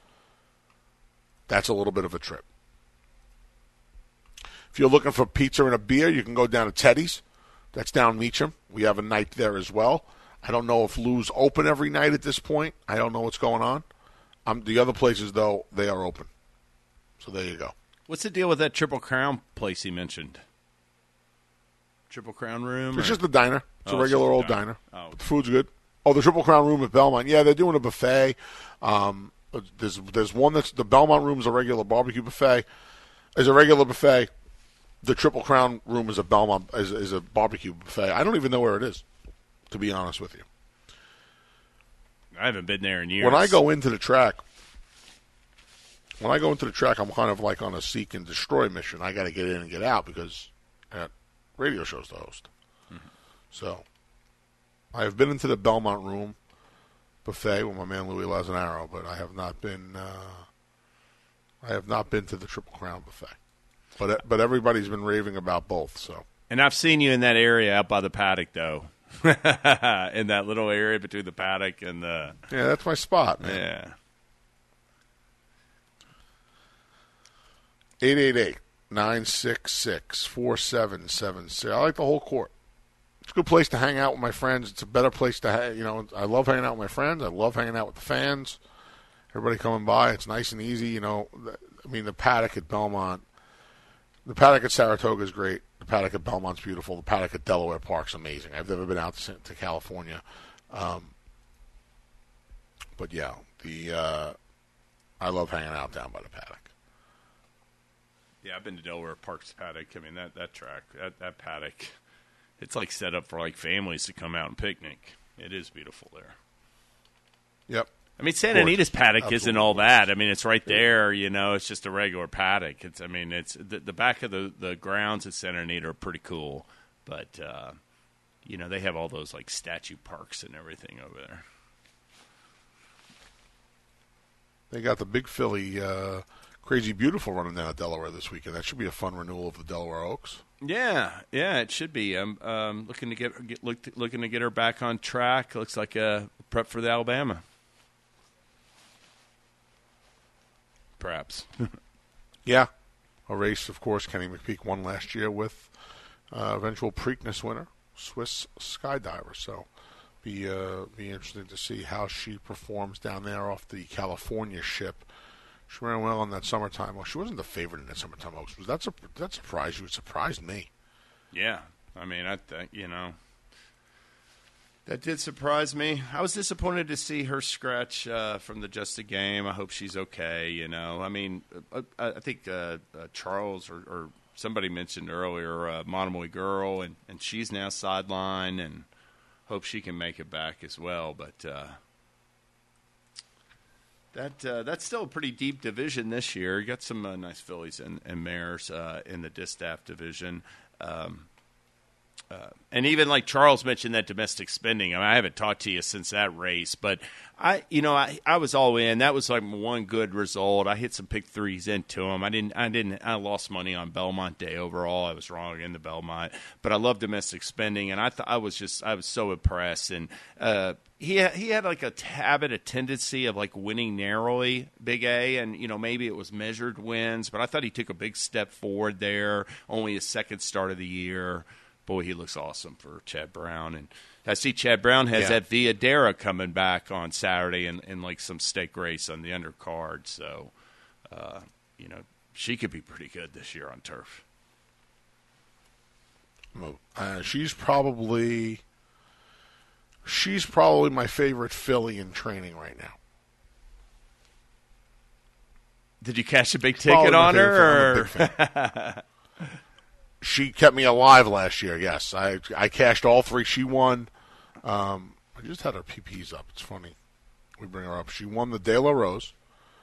If you're looking for pizza and a beer, you can go down to Teddy's. That's down Meacham. We have a night there as well. I don't know if Lou's open every night at this point. I don't know what's going on. The other places, though, they are open. So there you go. What's the deal with that Triple Crown place he mentioned? Triple Crown room? It's just a diner. It's a regular old diner. Oh. But the food's good. Oh, the Triple Crown room at Belmont. Yeah, they're doing a buffet. There's one that's the Belmont room is a regular barbecue buffet. Is a regular buffet. The Triple Crown room is a Belmont is a barbecue buffet. I don't even know where it is, to be honest with you. I haven't been there in years. When I go into the track, I'm kind of like on a seek and destroy mission. I got to get in and get out because I got radio shows to host. Mm-hmm. So I have been into the Belmont room buffet with my man Louis Lazzanaro, but I have not been to the Triple Crown buffet. But everybody's been raving about both. So. And I've seen you in that area out by the paddock, though. In that little area between the paddock and the... Yeah, that's my spot, man. Yeah. 888-966-4776. I like the whole court. It's a good place to hang out with my friends. It's a better place to I love hanging out with my friends. I love hanging out with the fans. Everybody coming by. It's nice and easy. The paddock at Belmont... The paddock at Saratoga is great. The paddock at Belmont's beautiful. The paddock at Delaware Park's amazing. I've never been out to California. But, yeah, I love hanging out down by the paddock. Yeah, I've been to Delaware Park's paddock. I mean, that track, that paddock, it's like set up for like families to come out and picnic. It is beautiful there. Yep. I mean, Santa Anita's paddock Absolutely. isn't all that. I mean, it's right there. It's just a regular paddock. It's the back of the grounds at Santa Anita are pretty cool, but they have all those like statue parks and everything over there. They got the Big Philly Crazy Beautiful running down at Delaware this weekend. That should be a fun renewal of the Delaware Oaks. Yeah, it should be. I'm looking to get her back on track. Looks like a prep for the Alabama. Perhaps. Yeah. A race, of course, Kenny McPeak won last year with eventual Preakness winner, Swiss Skydiver. So be interesting to see how she performs down there off the California ship. She ran well in that summertime. Well, she wasn't the favorite in that summertime Oaks. Was that surprised you? It surprised me. Yeah. I mean, I think, that did surprise me. I was disappointed to see her scratch from the Just a Game. I hope she's okay, I mean, I think Charles or somebody mentioned earlier Monomoy Girl, and she's now sidelined, and hope she can make it back as well. But that's still a pretty deep division this year. You got some nice fillies and mares in the distaff division. And even like Charles mentioned that domestic spending. I mean, I haven't talked to you since that race, but I was all in. That was like one good result. I hit some pick threes into them. I lost money on Belmont Day overall. I was wrong in the Belmont, but I love domestic spending, and I was so impressed. And he had like a tendency of like winning narrowly, Big A, and maybe it was measured wins, but I thought he took a big step forward there. Only his second start of the year. Boy, he looks awesome for Chad Brown. And I see Chad Brown has that Villadera coming back on Saturday in like some stake race on the undercard. So, she could be pretty good this year on turf. She's probably my favorite filly in training right now. Did you cash a big ticket on her? Or? She kept me alive last year, yes. I cashed all three. She won. I just had her PPs up. It's funny. We bring her up. She won the De La Rose.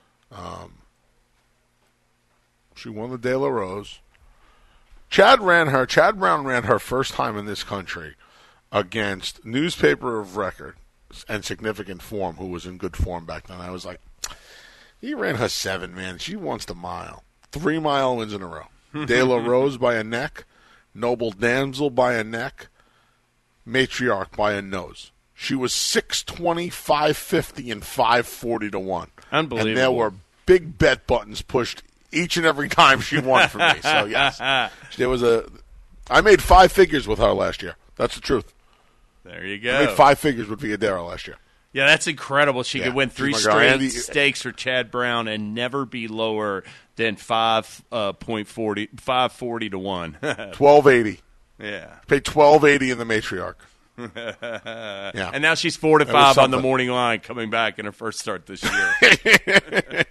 Chad Brown ran her first time in this country against newspaper of record and significant form, who was in good form back then. I was like, he ran her 7, man. She wants the mile. 3 mile wins in a row. De La Rose by a neck, Noble Damsel by a neck, Matriarch by a nose. She was 620, 550, and 540 to 1. Unbelievable. And there were big bet buttons pushed each and every time she won for me. So, yes. I made 5 figures with her last year. That's the truth. There you go. I made 5 figures with Villadera last year. Yeah, that's incredible. She could win 3 straight stakes for Chad Brown and never be lower than 540 to 1. 1280. Yeah. Paid $12.80 in the Matriarch. Yeah. And now she's 4-5 on the morning line, coming back in her first start this year.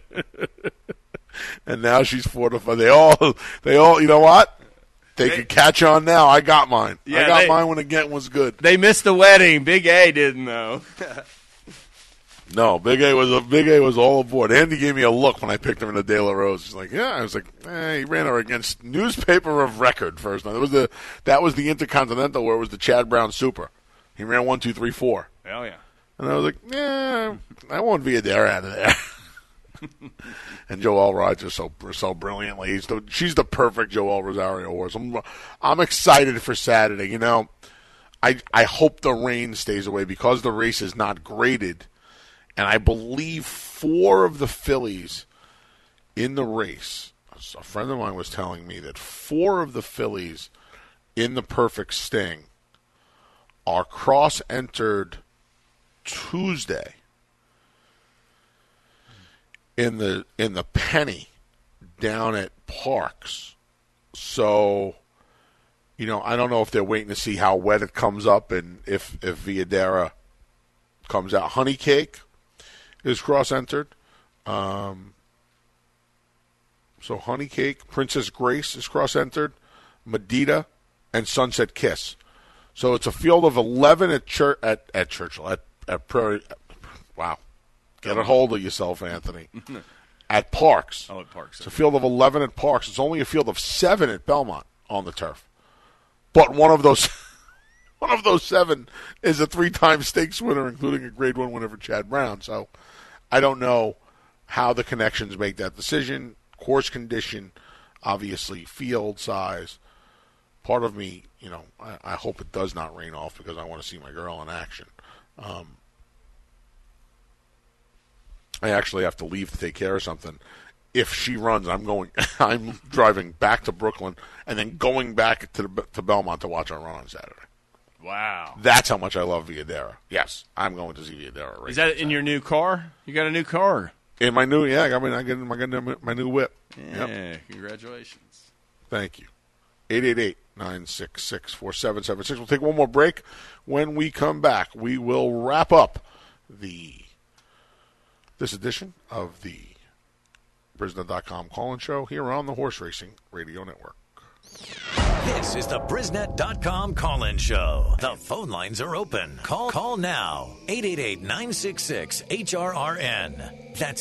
And now she's 4-5. They all. You know what? They could catch on now. I got mine. Yeah, I got mine when the getting was good. They missed the wedding. Big A didn't, though. No, Big A was all aboard. Andy gave me a look when I picked him in the De La Rose. He's like, yeah. I was like, he ran her against newspaper of record first. That was the Intercontinental where it was the Chad Brown Super. He ran 1, 2, 3, 4. Hell yeah. And I was like, yeah, I want Villadera out of there. And Joel rides her so brilliantly. She's the perfect Joel Rosario horse. I'm excited for Saturday. You know, I hope the rain stays away because the race is not graded. And I believe 4 of the fillies in the race, a friend of mine was telling me that 4 of the fillies in the Perfect Sting are cross-entered Tuesday in the penny down at Parks. So, you know, I don't know if they're waiting to see how wet it comes up and if Villadera comes out. Honey Cake is cross-entered. So Honey Cake, Princess Grace is cross-entered, Medita, and Sunset Kiss. So it's a field of 11 at Churchill, at Prairie. Wow. Get a hold of yourself, Anthony. At Parks. Oh, at Parks. It's a field of 11 at Parks. It's only a field of 7 at Belmont on the turf. But one of those 7 is a 3-time stakes winner, including a Grade 1 winner for Chad Brown. So I don't know how the connections make that decision. Course condition, obviously, field size. Part of me, you know, I hope it does not rain off because I want to see my girl in action. I actually have to leave to take care of something. If she runs, I'm driving back to Brooklyn and then going back to Belmont to watch her run on Saturday. Wow. That's how much I love Villadera. Yes, I'm going to see Villadera race. Is that in your new car? You got a new car? In my new, I got my new whip. Yeah, yep. Congratulations. Thank you. 888-966-4776. We'll take one more break. When we come back, we will wrap up this edition of the Brisnet.com call-in show here on the Horse Racing Radio Network. This is the Brisnet.com call-in show. The phone lines are open. Call now. 888-966-HRRN. That's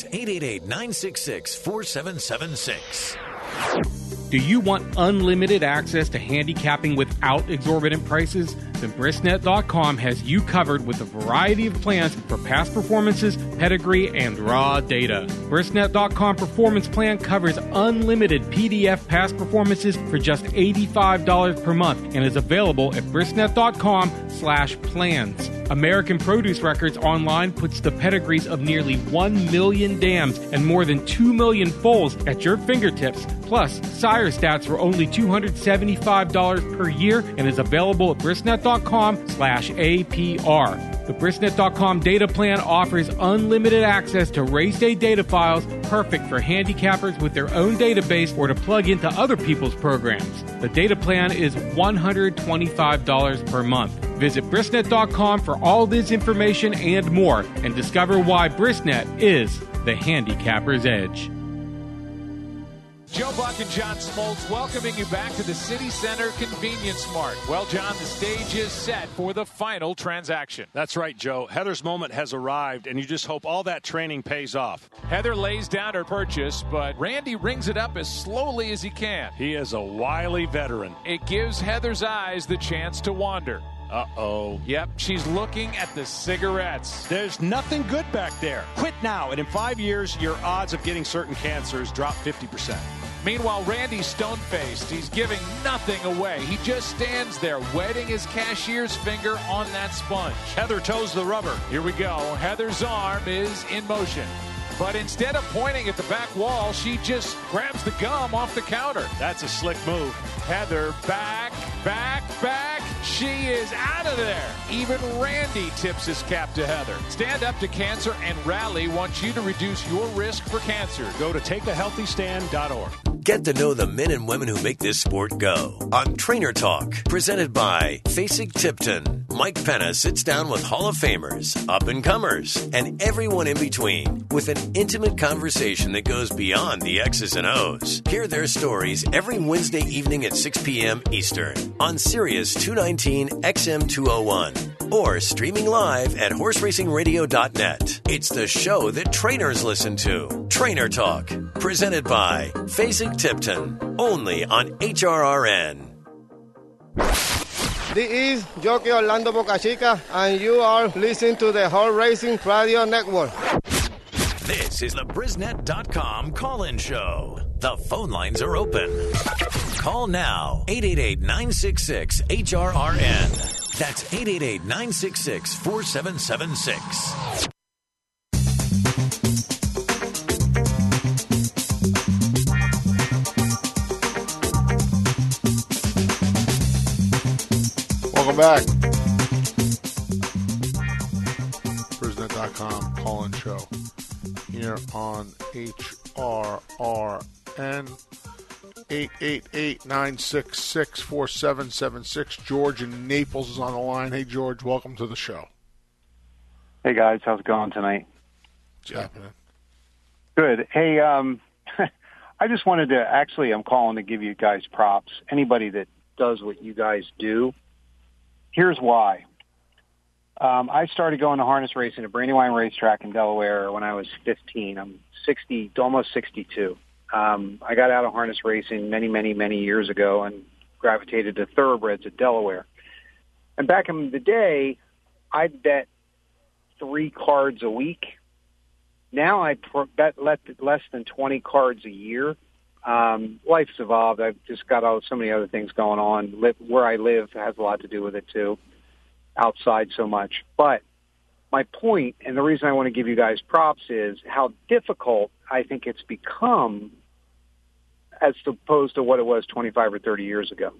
888-966-4776. Do you want unlimited access to handicapping without exorbitant prices? Then Brisnet.com has you covered with a variety of plans for past performances, pedigree, and raw data. Brisnet.com Performance Plan covers unlimited PDF past performances for just $85 per month and is available at Brisnet.com/plans. American Produce Records Online puts the pedigrees of nearly 1 million dams and more than 2 million foals at your fingertips. Plus, sire stats for only $275 per year and is available at Brisnet.com/APR. The Brisnet.com data plan offers unlimited access to race day data files, perfect for handicappers with their own database or to plug into other people's programs. The data plan is $125 per month. Visit Brisnet.com for all this information and more, and discover why Brisnet is the handicapper's edge. Joe Buck and John Smoltz welcoming you back to the City Center Convenience Mart. Well, John, the stage is set for the final transaction. That's right, Joe. Heather's moment has arrived, and you just hope all that training pays off. Heather lays down her purchase, but Randy rings it up as slowly as he can. He is a wily veteran. It gives Heather's eyes the chance to wander. Uh-oh. Yep, she's looking at the cigarettes. There's nothing good back there. Quit now, and in 5 years, your odds of getting certain cancers drop 50%. Meanwhile, Randy's stone-faced. He's giving nothing away. He just stands there, wetting his cashier's finger on that sponge. Heather toes the rubber. Here we go. Heather's arm is in motion. But instead of pointing at the back wall, she just grabs the gum off the counter. That's a slick move. Heather back. She is out of there. Even Randy tips his cap to Heather. Stand Up to Cancer and Rally wants you to reduce your risk for cancer. Go to takeahealthystand.org. Get to know the men and women who make this sport go on Trainer Talk, presented by Fasig Tipton, Mike Penna sits down with Hall of Famers, up-and-comers, and everyone in between with an intimate conversation that goes beyond the X's and O's. Hear their stories every Wednesday evening at 6 p.m. Eastern on Sirius 219 XM 201 or streaming live at horseracingradio.net. It's the show that trainers listen to. Trainer Talk, presented by Fasig-Tipton, only on HRRN. This is Jockey Orlando Boca Chica, and you are listening to the Horse Racing Radio Network. This is the Brisnet.com call-in show. The phone lines are open. Call now, 888-966-HRRN. That's 888-966-4776. Welcome back. Brisnet.com call-in show here on HRRN. 888-966-4776. George in Naples is on the line. Hey, George, welcome to the show. Hey, guys. How's it going tonight? What's happening? Good. Hey, I just wanted to, actually, I'm calling to give you guys props. Anybody that does what you guys do, here's why. I started going to harness racing at Brandywine Racetrack in Delaware when I was 15. I'm 60, almost 62. I got out of harness racing many years ago and gravitated to thoroughbreds at Delaware. And back in the day, I'd bet 3 cards a week. Now I bet less than 20 cards a year. Life's evolved. I've just got so many other things going on. Where I live has a lot to do with it, too. Outside so much. But my point, and the reason I want to give you guys props, is how difficult I think it's become as opposed to what it was 25 or 30 years ago.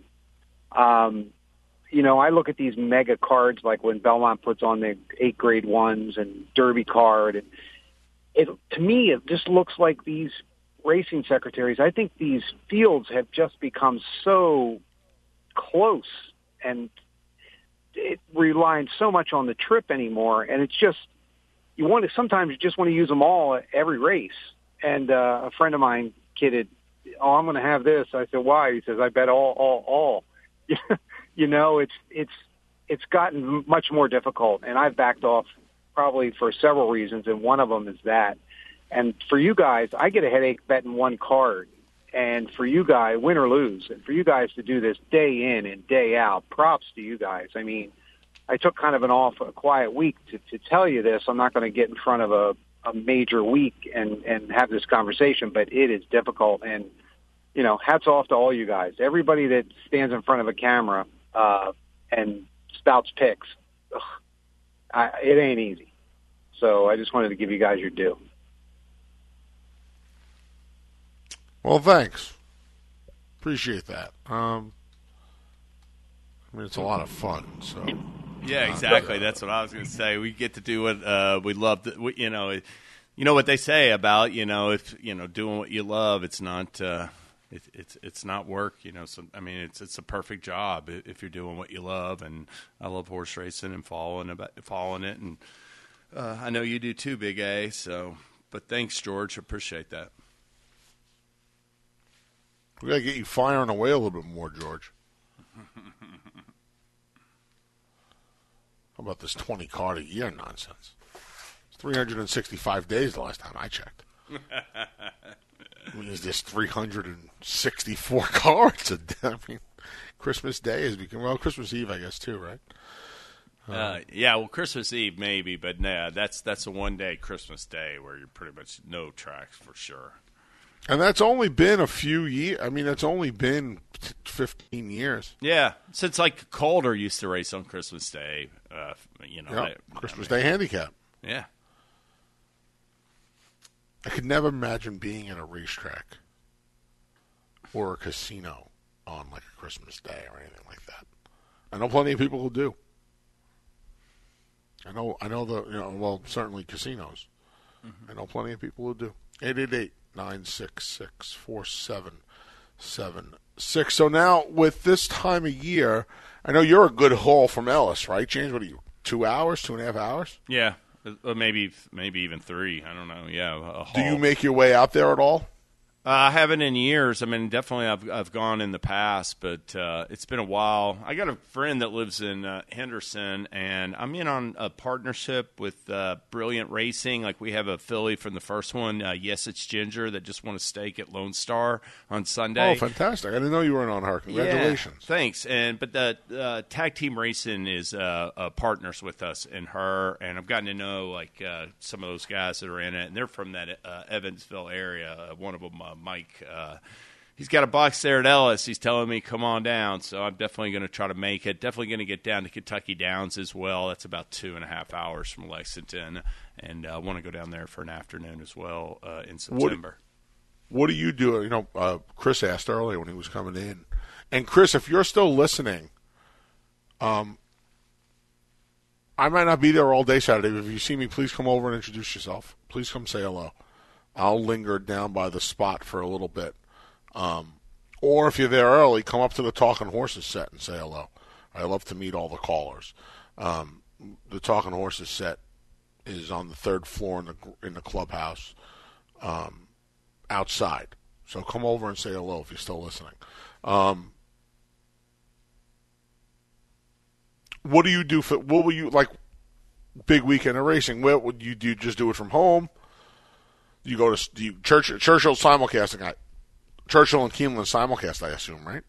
You know, I look at these mega cards like when Belmont puts on the 8 grade 1s and Derby card. And to me, it just looks like these racing secretaries, I think these fields have just become so close and it relying so much on the trip anymore. And it's just, sometimes you just want to use them all at every race. And a friend of mine kidded, "Oh, I'm going to have this." I said, "Why?" He says, "I bet all." You know, it's gotten much more difficult, and I've backed off probably for several reasons, and one of them is that. And for you guys, I get a headache betting 1 card. And for you guys, win or lose, and for you guys to do this day in and day out, props to you guys. I mean, I took kind of a quiet week to tell you this. I'm not going to get in front of a major week and have this conversation, but it is difficult. And, you know, hats off to all you guys. Everybody that stands in front of a camera and spouts picks, it ain't easy. So I just wanted to give you guys your due. Well, thanks. Appreciate that. I mean, it's a lot of fun. So yeah, exactly. That's what I was going to say. We get to do what we love. You know what they say about if doing what you love, it's not it's not work. You know, so I mean, it's a perfect job if you're doing what you love. And I love horse racing and following it, and I know you do too, Big A. So, but thanks, George. Appreciate that. We got to get you firing away a little bit more, George. How about this 20 card a year nonsense? It's 365 days the last time I checked. I mean, is this 364 cards a day? I mean, Christmas Day has become, well, Christmas Eve, I guess, too, right? Yeah, well, Christmas Eve maybe, but nah, that's a one-day Christmas Day where you're pretty much no tracks for sure. And that's only been a few years. I mean, that's only been 15 years. Yeah, since like Calder used to race on Christmas Day. Christmas Day handicap. Yeah. I could never imagine being at a racetrack or a casino on like a Christmas Day or anything like that. I know plenty of people who do. I know certainly casinos. Mm-hmm. I know plenty of people who do. 888-966-4776. So now, with this time of year, I know you're a good haul from Ellis, right, James? What are you, 2 hours, 2.5 hours? Yeah, maybe even 3. I don't know. Yeah, a haul. Do you make your way out there at all? I haven't in years. I mean, definitely I've gone in the past, but it's been a while. I got a friend that lives in Henderson, and I'm in on a partnership with Brilliant Racing. Like, we have a filly from the first one, Yes It's Ginger, that just won a stake at Lone Star on Sunday. Oh, fantastic. I didn't know you were in on her. Congratulations. Yeah, thanks. But the Tag Team Racing is partners with us and her, and I've gotten to know like some of those guys that are in it, and they're from that Evansville area. One of them, Mike, he's got a box there at Ellis. He's telling me, come on down. So I'm definitely going to try to make it. Definitely going to get down to Kentucky Downs as well. That's about 2.5 hours from Lexington. And I want to go down there for an afternoon as well in September. What do you do? You know, Chris asked earlier when he was coming in. And, Chris, if you're still listening, I might not be there all day Saturday. But if you see me, please come over and introduce yourself. Please come say hello. I'll linger down by the spot for a little bit. Or if you're there early, come up to the Talking Horses set and say hello. I love to meet all the callers. The Talking Horses set is on the 3rd floor in the clubhouse outside. So come over and say hello if you're still listening. What do you do what will you, like, big weekend of racing? What would you do? Just do it from home? You go to Churchill simulcasting. Churchill and Keeneland simulcast, I assume, right?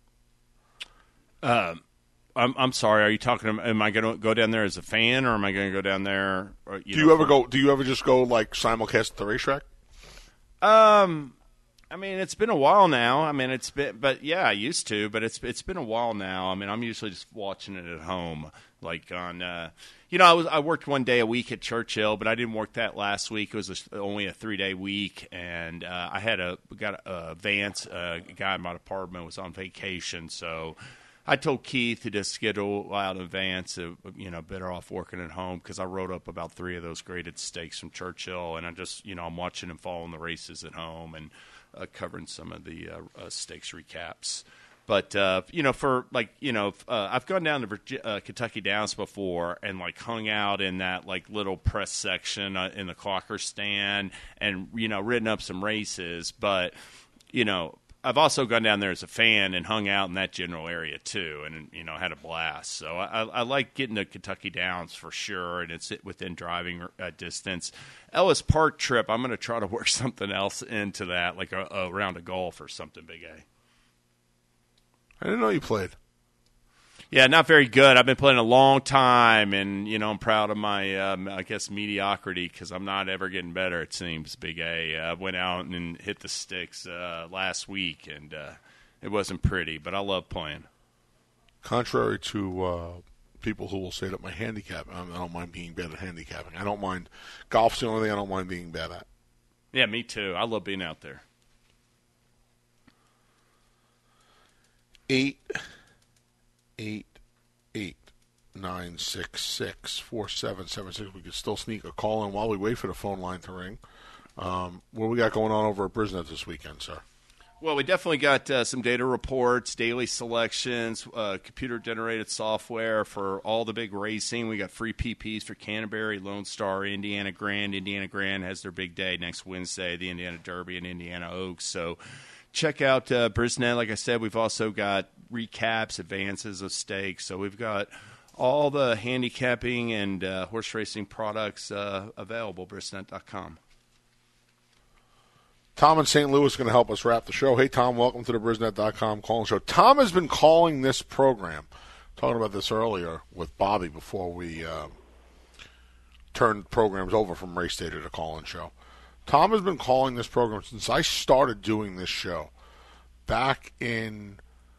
I'm sorry. Are you talking? Am I going to go down there as a fan, or am I going to go down there? Do you ever just go like simulcast at the racetrack? I mean, it's been a while now. I mean, but yeah, I used to, but it's been a while now. I mean, I'm usually just watching it at home, like on. I worked one day a week at Churchill, but I didn't work that last week. It was only a 3-day week, and I got a Vance, a guy in my department was on vacation, so I told Keith to just schedule out in advance. Better off working at home because I wrote up about 3 of those graded stakes from Churchill, and I just I'm watching and following the races at home and covering some of the stakes recaps. But I've gone down to Kentucky Downs before and like hung out in that like little press section in the clocker stand and ridden up some races. But I've also gone down there as a fan and hung out in that general area too, and had a blast. So I like getting to Kentucky Downs for sure, and it's within driving distance. Ellis Park trip, I'm going to try to work something else into that, like a round of golf or something, Big A. I didn't know you played. Yeah, not very good. I've been playing a long time, and I'm proud of my, mediocrity because I'm not ever getting better. It seems, Big A. I went out and hit the sticks last week, and it wasn't pretty, but I love playing. Contrary to people who will say that my handicap, I don't mind being bad at handicapping. I don't mind. Golf's the only thing I don't mind being bad at. Yeah, me too. I love being out there. 888-966-4776. We could still sneak a call in while we wait for the phone line to ring. What we got going on over at Brisnet this weekend, sir? Well, we definitely got some data reports, daily selections, computer-generated software for all the big racing. We got free PPs for Canterbury, Lone Star, Indiana Grand. Indiana Grand has their big day next Wednesday, the Indiana Derby and Indiana Oaks. So check out Brisnet. Like I said, we've also got recaps, advances of stakes. So we've got all the handicapping and horse racing products available, Brisnet.com. Tom in St. Louis is going to help us wrap the show. Hey, Tom, welcome to the Brisnet.com calling show. Tom has been calling this program, talking about this earlier with Bobby before we turned programs over from Race Day to the call-in show. Tom has been calling this program since I started doing this show back in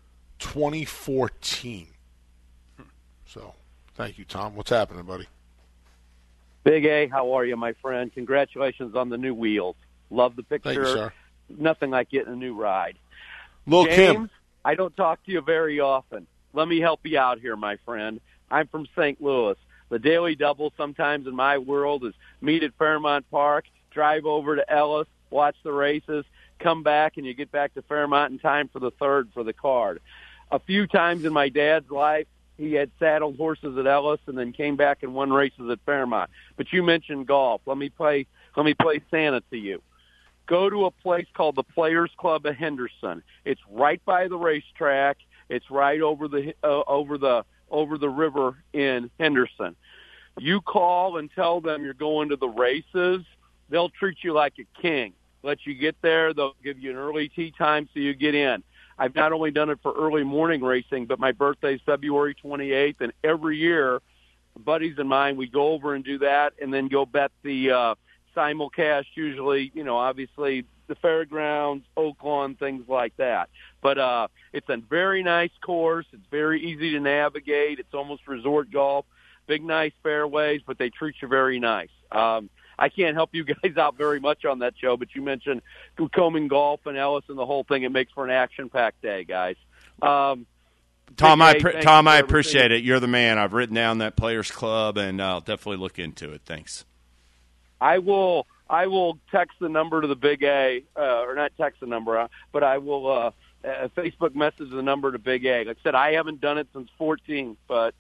2014. So, thank you, Tom. What's happening, buddy? Big A, how are you, my friend? Congratulations on the new wheels. Love the picture. Thank you, sir. Nothing like getting a new ride. Lil' James, Kim. I don't talk to you very often. Let me help you out here, my friend. I'm from St. Louis. The daily double sometimes in my world is meet at Fairmount Park, drive over to Ellis, watch the races, come back, and you get back to Fairmount in time for the third for the card. a few times in my dad's life, he had saddled horses at Ellis and then came back and won races at Fairmont. But you mentioned golf. Let me play Santa to you. Go to a place called the Players Club of Henderson. It's right by the racetrack. It's right over the river in Henderson. You call and tell them you're going to the races. They'll treat you like a king. Let you get there. They'll give you an early tee time so you get in. I've not only done it for early morning racing, but my birthday's February 28th, and every year, buddies of mine, we go over and do that, and then go bet the simulcast, usually, obviously the fairgrounds, Oaklawn, things like that. But it's a very nice course. It's very easy to navigate. It's almost resort golf. Big, nice fairways, but they treat you very nice. I can't help you guys out very much on that show, but you mentioned Combing Golf and Ellis and the whole thing. It makes for an action-packed day, guys. Tom, I appreciate it. You're the man. I've written down that Players Club, and I'll definitely look into it. Thanks. I will text the number to the Big A, or not text the number, but I will Facebook message the number to Big A. Like I said, I haven't done it since 14, but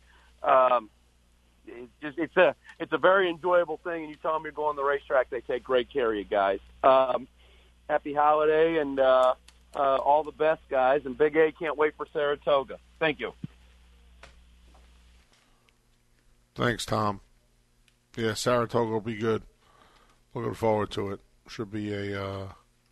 it's a very enjoyable thing. And you tell them you're going to the racetrack, they take great care of you guys. Happy holiday and all the best, guys. And Big A can't wait for Saratoga. Thank you. Thanks, Tom. Yeah, Saratoga will be good. Looking forward to it. Should be a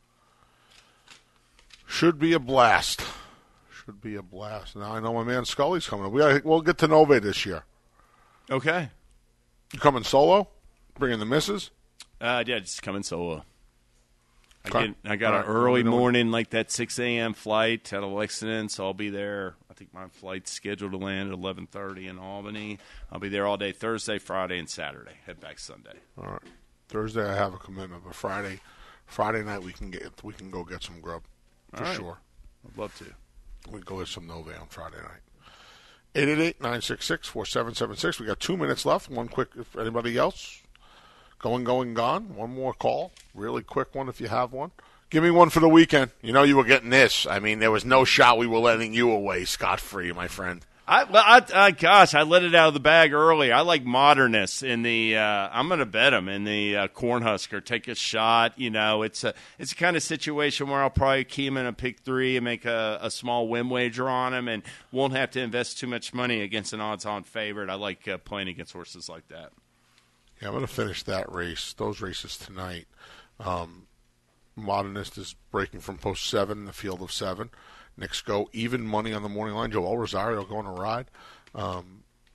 blast. Should be a blast. Now I know my man Scully's coming. We'll get to Nove this year. Okay. You coming solo? Bringing the missus? Yeah, just coming solo. Okay. I got an early morning, like that 6 a.m. flight out of Lexington, so I'll be there. I think my flight's scheduled to land at 11:30 in Albany. I'll be there all day Thursday, Friday, and Saturday. Head back Sunday. All right. Thursday I have a commitment, but Friday night we can go get some grub for sure. I'd love to. We can go get some Nove on Friday night. 888-966-4776. We got 2 minutes left. One quick, if anybody else. Going, gone. One more call. Really quick one if you have one. Give me one for the weekend. You know you were getting this. I mean, there was no shot we were letting you away scot-free, my friend. I let it out of the bag early. I like Modernist in the. I'm going to bet him in the Cornhusker. Take a shot. It's a kind of situation where I'll probably key him in a pick 3 and make a small win wager on him, and won't have to invest too much money against an odds-on favorite. I like playing against horses like that. Yeah, I'm going to finish that race. Those races tonight. Modernist is breaking from post 7, the field of 7. Knicks go even money on the morning line. Joel Rosario going to ride. I'd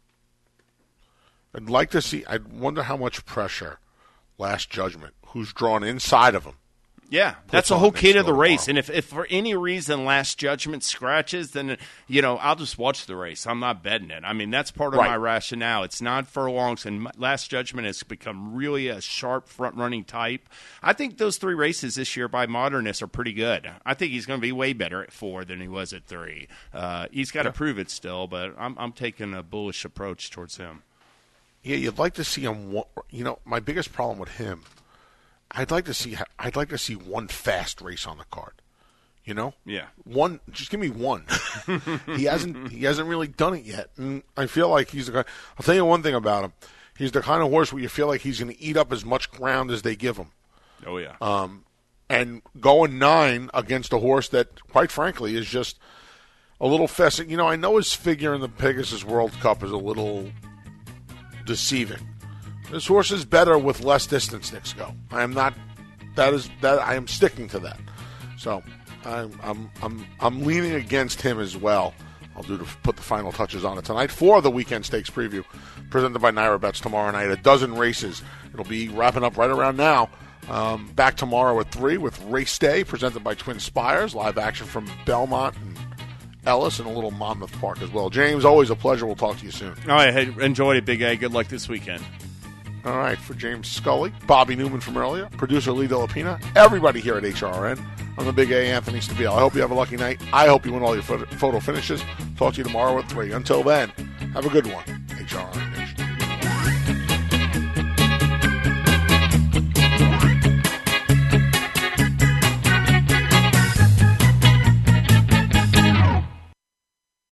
like to see. I wonder how much pressure Last Judgment, who's drawn inside of him. Yeah, that's the whole key to the race. And if for any reason Last Judgment scratches, then, I'll just watch the race. I'm not betting it. I mean, that's part of my rationale. It's not furlongs, and Last Judgment has become really a sharp front-running type. I think those 3 races this year by Modernist are pretty good. I think he's going to be way better at 4 than he was at 3. He's got to prove it still, but I'm taking a bullish approach towards him. Yeah, you'd like to see him. My biggest problem with him, I'd like to see one fast race on the card. Yeah. One, just give me one. He hasn't really done it yet, and I feel like he's the guy. I'll tell you one thing about him: he's the kind of horse where you feel like he's going to eat up as much ground as they give him. Oh yeah. And going 9 against a horse that, quite frankly, is just a little fast. I know his figure in the Pegasus World Cup is a little deceiving. This horse is better with less distance. Knicks go. I am not. I am sticking to that. So I'm leaning against him as well. I'll put the final touches on it tonight for the weekend stakes preview, presented by Naira Bets tomorrow night. 12 races. It'll be wrapping up right around now. Back tomorrow at 3 with Race Day, presented by Twin Spires. Live action from Belmont and Ellis and a little Monmouth Park as well. James, always a pleasure. We'll talk to you soon. All right, hey, enjoy it, Big A. Good luck this weekend. All right, for James Scully, Bobby Newman from earlier, producer Lee Delapina, everybody here at HRN, I'm the Big A, Anthony Stabile. I hope you have a lucky night. I hope you win all your photo finishes. Talk to you tomorrow at 3. Until then, have a good one.